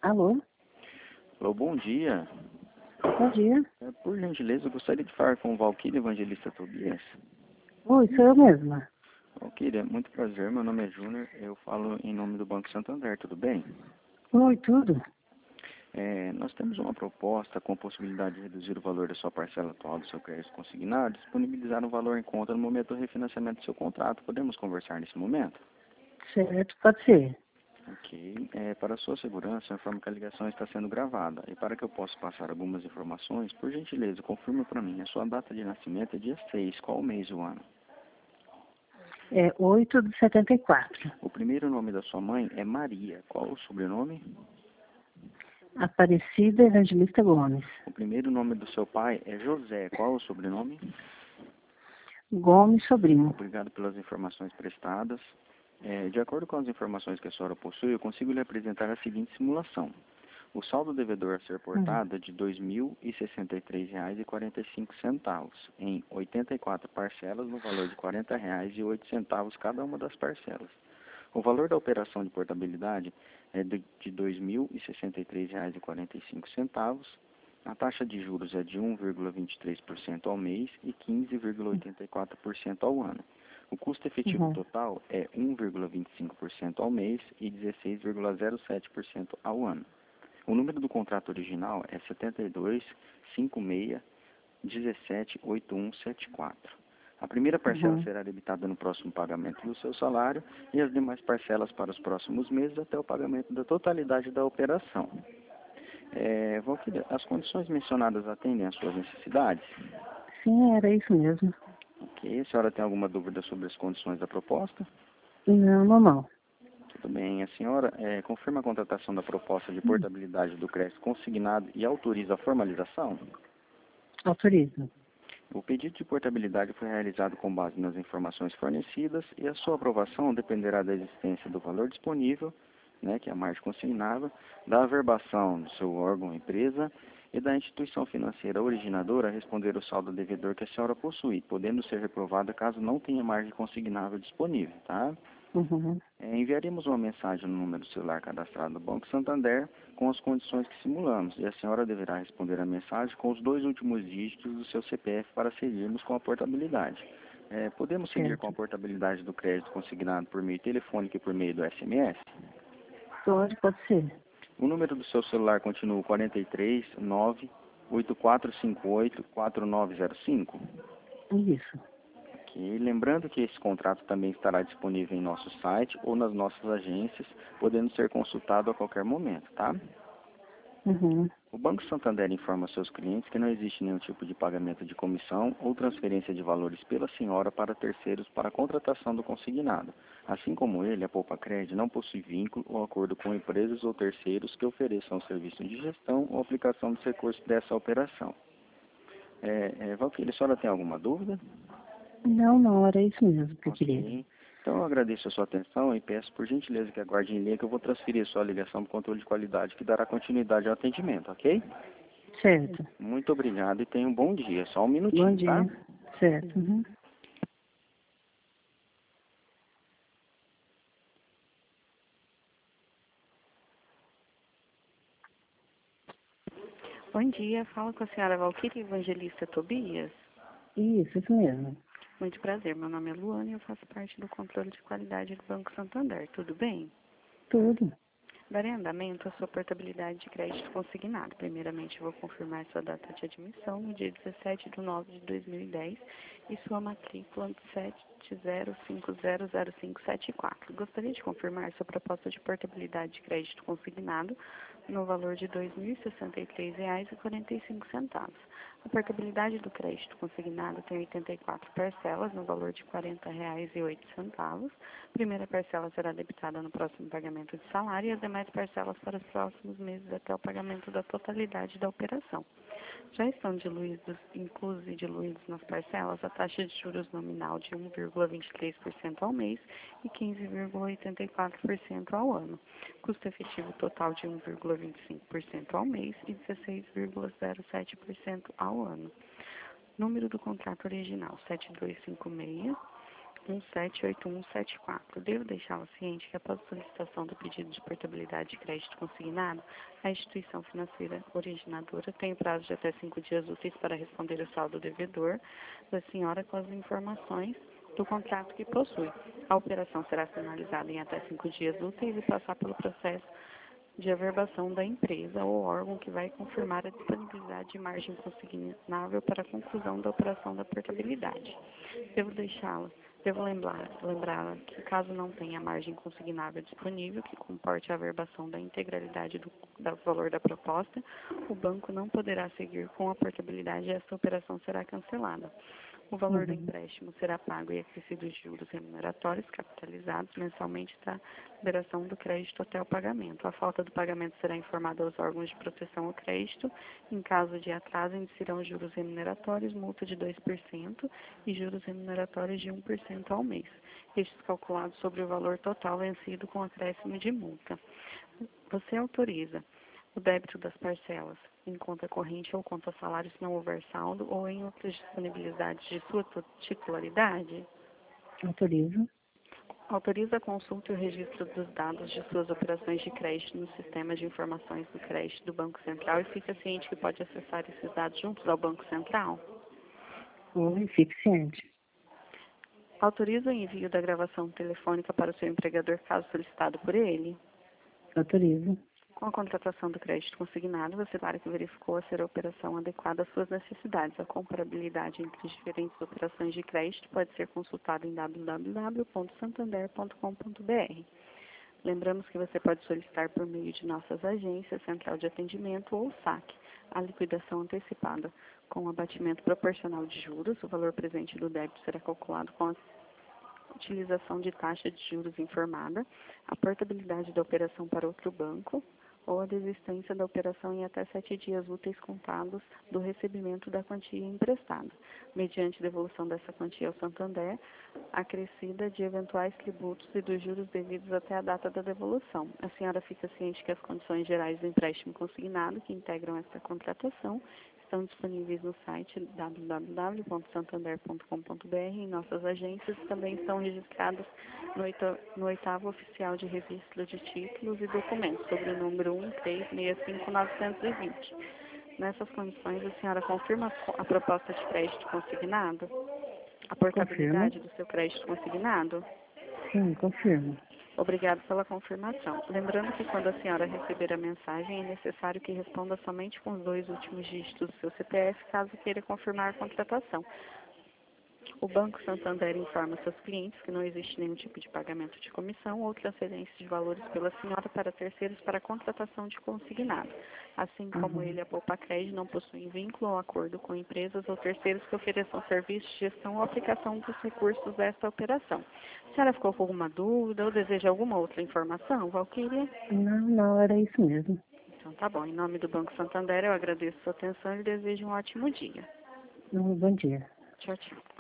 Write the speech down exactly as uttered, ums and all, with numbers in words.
Alô? Alô, bom dia. Bom dia. É, por gentileza, eu gostaria de falar com o Valquíria Evangelista Tobias. Oi, sou eu mesma. Valquíria, muito prazer, meu nome é Júnior, eu falo em nome do Banco Santander, tudo bem? Oi, tudo? É, nós temos uma proposta com a possibilidade de reduzir o valor da sua parcela atual do seu crédito consignado, disponibilizar um valor em conta no momento do refinanciamento do seu contrato. Podemos conversar nesse momento? Certo, pode ser. Ok. É, para a sua segurança, eu informo que a ligação está sendo gravada. E para que eu possa passar algumas informações, por gentileza, confirme para mim. A sua data de nascimento é dia seis. Qual o mês e o ano? É oito de setenta e quatro. O primeiro nome da sua mãe é Maria. Qual o sobrenome? Aparecida Evangelista Gomes. O primeiro nome do seu pai é José. Qual o sobrenome? Gomes Sobrinho. Obrigado pelas informações prestadas. É, de acordo com as informações que a senhora possui, eu consigo lhe apresentar a seguinte simulação. O saldo devedor a ser Hum. portado é de dois mil e sessenta e três reais e quarenta e cinco centavos, em oitenta e quatro parcelas no valor de quarenta reais e oito centavos cada uma das parcelas. O valor da operação de portabilidade é de dois mil e sessenta e três reais e quarenta e cinco centavos. A taxa de juros é de um vírgula vinte e três por cento ao mês e quinze vírgula oitenta e quatro por cento ao ano. O custo efetivo Uhum. total é um vírgula vinte e cinco por cento ao mês e dezesseis vírgula zero sete por cento ao ano. O número do contrato original é setenta e dois, cinquenta e seis, dezessete, oitenta e um, setenta e quatro. A primeira parcela Uhum. será debitada no próximo pagamento do seu salário e as demais parcelas para os próximos meses até o pagamento da totalidade da operação. É, Valquíria, as condições mencionadas atendem às suas necessidades? Sim, era isso mesmo. Ok. A senhora tem alguma dúvida sobre as condições da proposta? Não, não, não. Tudo bem. A senhora é, confirma a contratação da proposta de Hum. portabilidade do crédito consignado e autoriza a formalização? Autorizo. O pedido de portabilidade foi realizado com base nas informações fornecidas e a sua aprovação dependerá da existência do valor disponível, né, que é a margem consignável, da averbação do seu órgão ou empresa e da instituição financeira originadora a responder o saldo devedor que a senhora possui, podendo ser reprovada caso não tenha margem consignável disponível, tá? Uhum. É, enviaremos uma mensagem no número celular cadastrado no Banco Santander com as condições que simulamos e a senhora deverá responder a mensagem com os dois últimos dígitos do seu C P F para seguirmos com a portabilidade. É, podemos seguir com a Certo. portabilidade do crédito consignado por meio telefônico e por meio do S M S? Pode, pode ser. O número do seu celular continua quarenta e três, nove, oito quatro cinco oito, quatro nove zero cinco? Isso. Ok. Lembrando que esse contrato também estará disponível em nosso site ou nas nossas agências, podendo ser consultado a qualquer momento, tá? Uhum. O Banco Santander informa seus clientes que não existe nenhum tipo de pagamento de comissão ou transferência de valores pela senhora para terceiros para a contratação do consignado. Assim como ele, a Poupa Cred não possui vínculo ou acordo com empresas ou terceiros que ofereçam o serviço de gestão ou aplicação dos recursos dessa operação. É, é, Valquíria, a senhora tem alguma dúvida? Não, não, era isso mesmo que eu queria. Ok. Então eu agradeço a sua atenção e peço por gentileza que aguarde em linha que eu vou transferir a sua ligação para o controle de qualidade que dará continuidade ao atendimento, ok? Certo. Muito obrigado e tenha um bom dia. Só um Bom minutinho, tá? dia. Certo. Uhum. Bom dia, fala com a senhora Valquíria Evangelista Tobias. Isso, isso mesmo. Muito prazer, meu nome é Luana e eu faço parte do controle de qualidade do Banco Santander, tudo bem? Tudo. Darei andamento à sua portabilidade de crédito consignado. Primeiramente, eu vou confirmar sua data de admissão no dia dezessete de nove de dois mil e dez e sua matrícula sete zero cinco zero zero cinco sete quatro. Gostaria de confirmar sua proposta de portabilidade de crédito consignado no valor de dois mil e sessenta e três reais e quarenta e cinco centavos. A portabilidade do crédito consignado tem oitenta e quatro parcelas no valor de quarenta reais e oito centavos. A primeira parcela será debitada no próximo pagamento de salário e as demais parcelas para os próximos meses até o pagamento da totalidade da operação. Já estão diluídos, inclusos e diluídos nas parcelas a taxa de juros nominal de um vírgula vinte e três por cento ao mês e quinze vírgula oitenta e quatro por cento ao ano. Custo efetivo total de um vírgula vinte e cinco por cento ao mês e dezesseis vírgula zero sete por cento ao ano. Número do contrato original sete dois cinco seis. um sete oito um sete quatro. Devo deixá-la ciente que após a solicitação do pedido de portabilidade de crédito consignado, a instituição financeira originadora tem prazo de até cinco dias úteis para responder o saldo devedor da senhora com as informações do contrato que possui. A operação será finalizada em até cinco dias úteis e passar pelo processo de averbação da empresa ou órgão que vai confirmar a disponibilidade de margem consignável para a conclusão da operação da portabilidade. Devo deixá-la, devo lembrar, lembrá-la que caso não tenha margem consignável disponível que comporte a averbação da integralidade do, do valor da proposta, o banco não poderá seguir com a portabilidade e essa operação será cancelada. O valor Uhum. do empréstimo será pago e acrescido de juros remuneratórios capitalizados mensalmente da liberação do crédito até o pagamento. A falta do pagamento será informada aos órgãos de proteção ao crédito. Em caso de atraso, incidirão juros remuneratórios, multa de dois por cento e juros remuneratórios de um por cento ao mês. Estes calculados sobre o valor total vencido com acréscimo de multa. Você autoriza o débito das parcelas em conta corrente ou conta salário se não houver saldo ou em outras disponibilidades de sua titularidade? Autorizo. Autoriza a consulta e o registro dos dados de suas operações de crédito no sistema de informações do crédito do Banco Central e fica ciente que pode acessar esses dados juntos ao Banco Central? Oi, fique ciente. Autoriza o envio da gravação telefônica para o seu empregador caso solicitado por ele? Autorizo. Com a contratação do crédito consignado, você para que verificou a ser a operação adequada às suas necessidades. A comparabilidade entre as diferentes operações de crédito pode ser consultada em w w w ponto santander ponto com ponto b r. Lembramos que você pode solicitar por meio de nossas agências, central de atendimento ou saque, a liquidação antecipada com abatimento proporcional de juros. O valor presente do débito será calculado com a utilização de taxa de juros informada, a portabilidade da operação para outro banco, ou a desistência da operação em até sete dias úteis contados do recebimento da quantia emprestada, mediante devolução dessa quantia ao Santander, acrescida de eventuais tributos e dos juros devidos até a data da devolução. A senhora fica ciente que as condições gerais do empréstimo consignado que integram esta contratação estão disponíveis no site w w w ponto santander ponto com ponto b r. Em nossas agências também estão registradas no, oito, no oitavo oficial de registro de títulos e documentos, sobre o número um três seis cinco nove dois zero. Nessas condições, a senhora confirma a proposta de crédito consignado? A portabilidade Confirmo. do seu crédito consignado? Sim, confirmo. Obrigado pela confirmação. Lembrando que quando a senhora receber a mensagem, é necessário que responda somente com os dois últimos dígitos do seu C P F, caso queira confirmar a contratação. O Banco Santander informa seus clientes que não existe nenhum tipo de pagamento de comissão ou transferência de valores pela senhora para terceiros para a contratação de consignado. Assim como Uhum. ele, a Poupa Crédito não possui vínculo ou acordo com empresas ou terceiros que ofereçam serviços de gestão ou aplicação dos recursos desta operação. A senhora ficou com alguma dúvida ou deseja alguma outra informação, Valquíria? Não, não, era isso mesmo. Então tá bom. Em nome do Banco Santander, eu agradeço a sua atenção e desejo um ótimo dia. Um bom dia. Tchau, tchau.